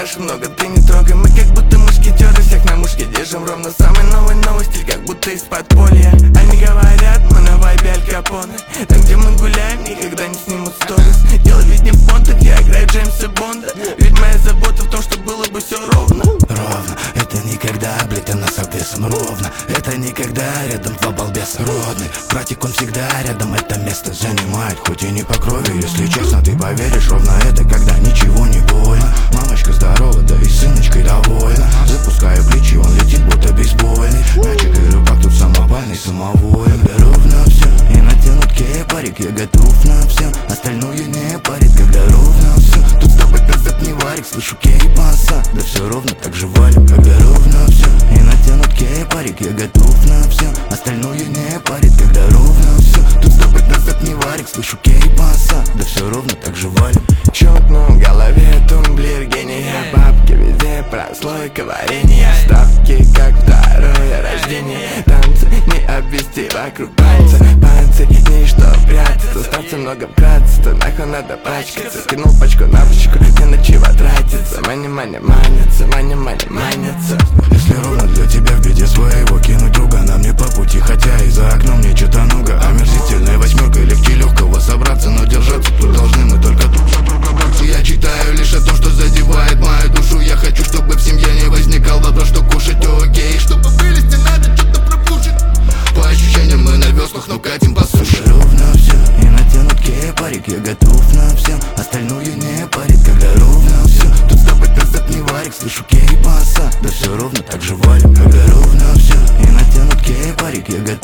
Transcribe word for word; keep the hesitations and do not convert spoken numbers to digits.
наших много, ты не трогай. Мы как будто мушкетеры, всех на мушке держим ровно. Самый новый новости, как будто из подполья. Они говорят, мы на вайбе Аль Капоне. Там, где мы гуляем, никогда не снимут сторис. Дело ведь не в понтах, я играю Джеймса Бонда. Ведь моя забота в том, что было бы все ровно. Ровно, это никогда, блядь, она с обвесом ровно. Это никогда, рядом два балбеса родный. Братик, он всегда рядом, это место занимает. Хоть и не по крови, если честно, ты поверишь. Ровно это, когда ничего не больно. Мамочка здорова, да и сыночкой довольна. Запускаю ключи, он летит, будто бейсбольный. Мячик и рыбак тут самопальный, самовольный. Когда ровно все, и натянут кепарик, я готов на все. Остальное не парит, когда ровно все. Тут с тобой назад не варик, слышу кейпаса. Да все ровно так же валим, когда ровно все. И натянут кепарик, я готов на все. Остальное не парит, когда ровно все. Тут с тобой назад не варик, слышу кейпаса. Да все ровно так же валим. Щелкнул в голове тумблер гения. Бабки везде, прослойка варенья. Ставки как второе рождение. Танцы не обвести вокруг пальца. Панцирь, не что прятаться. Станций много вкратце, нахуй надо пачкаться. Скинул пачку на пачку, не на чего тратиться. Мани, мани, манятся, мани, мани, манятся. Если ровно для тебя в беде своего кинуть друга, нам не по пути, хотя и за окном мне что-то много. Омерзительная восьмерка, легче легкого собраться, но держаться тут должны мы только тут. Я читаю лишь о том, что задевает мою душу. Я хочу, чтобы в семье не возникал вопрос, что кушать окей. Чтобы вылезти, надо что-то пропушить. По ощущениям мы на веслах, но катим по суше. Ровно все, и натянут кепарик, я готов на все. Остальное не парит, когда ровно все. Тут с тобой назад не варик, слышу кейпаса. Да все ровно так же валим, когда ровно все. И натянут кепарик, я готов